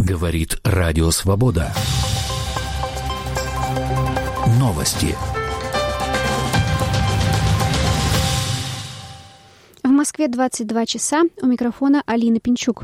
Говорит Радио Свобода. Новости. В Москве 22 часа. У микрофона Алина Пинчук.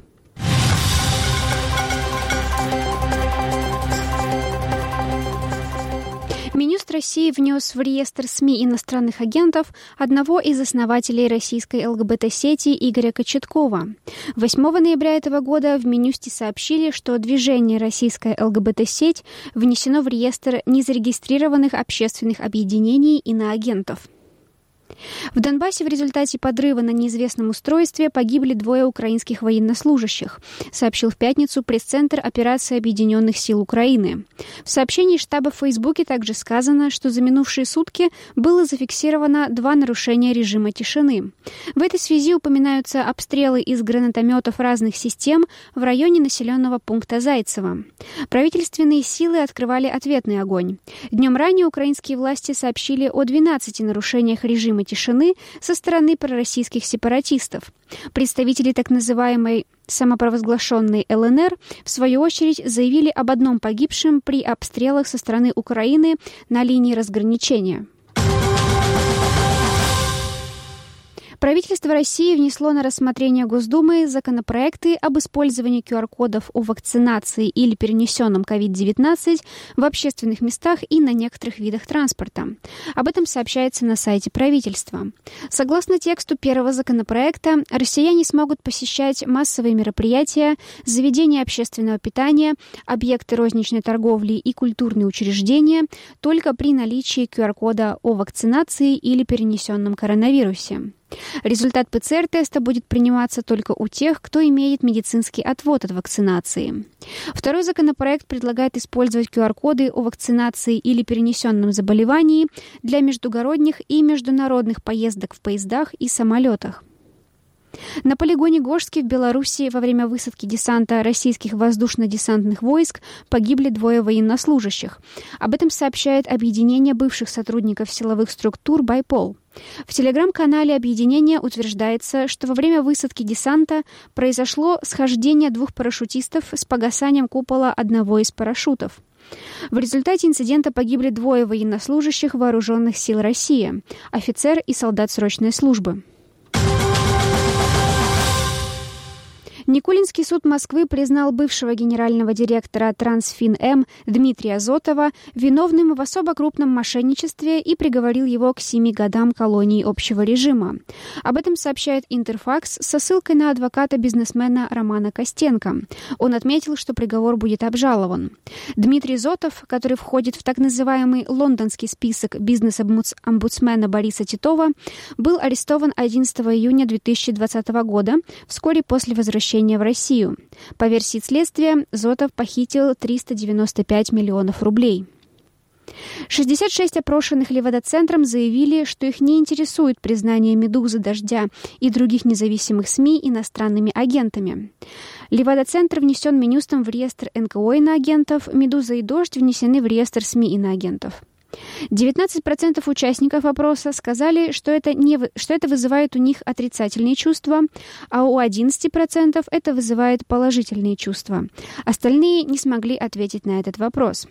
Минюст России внес в реестр СМИ иностранных агентов одного из основателей российской ЛГБТ-сети Игоря Кочеткова. 8 ноября этого года в Минюсте сообщили, что движение «Российская ЛГБТ-сеть» внесено в реестр незарегистрированных общественных объединений иноагентов. В Донбассе в результате подрыва на неизвестном устройстве погибли 2 украинских военнослужащих, сообщил в пятницу пресс-центр операции Объединенных сил Украины. В сообщении штаба в Фейсбуке также сказано, что за минувшие сутки было зафиксировано 2 нарушения режима тишины. В этой связи упоминаются обстрелы из гранатометов разных систем в районе населенного пункта Зайцево. Правительственные силы открывали ответный огонь. Днем ранее украинские власти сообщили о 12 нарушениях режима тишины со стороны пророссийских сепаратистов. Представители так называемой самопровозглашенной ЛНР, в свою очередь, заявили об одном погибшем при обстрелах со стороны Украины на линии разграничения. Правительство России внесло на рассмотрение Госдумы законопроекты об использовании QR-кодов о вакцинации или перенесенном COVID-19 в общественных местах и на некоторых видах транспорта. Об этом сообщается на сайте правительства. Согласно тексту первого законопроекта, россияне смогут посещать массовые мероприятия, заведения общественного питания, объекты розничной торговли и культурные учреждения только при наличии QR-кода о вакцинации или перенесенном коронавирусе. Результат ПЦР-теста будет приниматься только у тех, кто имеет медицинский отвод от вакцинации. Второй законопроект предлагает использовать QR-коды о вакцинации или перенесенном заболевании для междугородних и международных поездок в поездах и самолетах. На полигоне Гожский в Беларуси во время высадки десанта российских воздушно-десантных войск погибли 2 военнослужащих. Об этом сообщает объединение бывших сотрудников силовых структур «Байпол». В телеграм-канале объединения утверждается, что во время высадки десанта произошло схождение 2 парашютистов с погасанием купола одного из парашютов. В результате инцидента погибли 2 военнослужащих Вооруженных сил России, офицер и солдат срочной службы. Никулинский суд Москвы признал бывшего генерального директора Трансфин-М Дмитрия Зотова виновным в особо крупном мошенничестве и приговорил его к 7 годам колонии общего режима. Об этом сообщает Интерфакс со ссылкой на адвоката бизнесмена Романа Костенко. Он отметил, что приговор будет обжалован. Дмитрий Зотов, который входит в так называемый лондонский список бизнес-омбудсмена Бориса Титова, был арестован 11 июня 2020 года, вскоре после возвращения в Россию. По версии следствия, Зотов похитил 395 миллионов рублей. 66 опрошенных Левада-центром заявили, что их не интересует признание «Медузы», «Дождя» и других независимых СМИ иностранными агентами. Левада-центр внесен Минюстом в реестр НКО иноагентов, «Медуза» и «Дождь» внесены в реестр СМИ иноагентов. 19% участников опроса сказали, что это вызывает у них отрицательные чувства, а у 11% это вызывает положительные чувства. Остальные не смогли ответить на этот вопрос.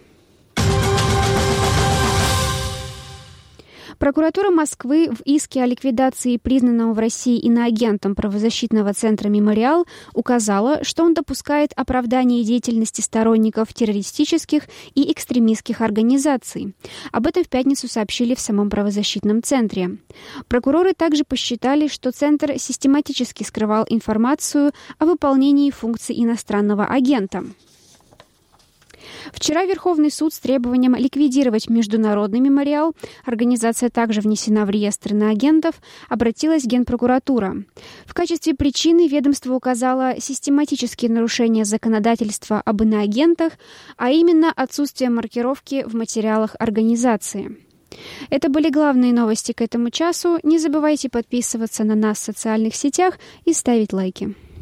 Прокуратура Москвы в иске о ликвидации признанного в России иноагентом правозащитного центра «Мемориал» указала, что он допускает оправдание деятельности сторонников террористических и экстремистских организаций. Об этом в пятницу сообщили в самом правозащитном центре. Прокуроры также посчитали, что центр систематически скрывал информацию о выполнении функций иностранного агента. Вчера Верховный суд с требованием ликвидировать Международный мемориал, организация также внесена в реестр иноагентов, обратилась Генпрокуратура. В качестве причины ведомство указало систематические нарушения законодательства об иноагентах, а именно отсутствие маркировки в материалах организации. Это были главные новости к этому часу. Не забывайте подписываться на нас в социальных сетях и ставить лайки.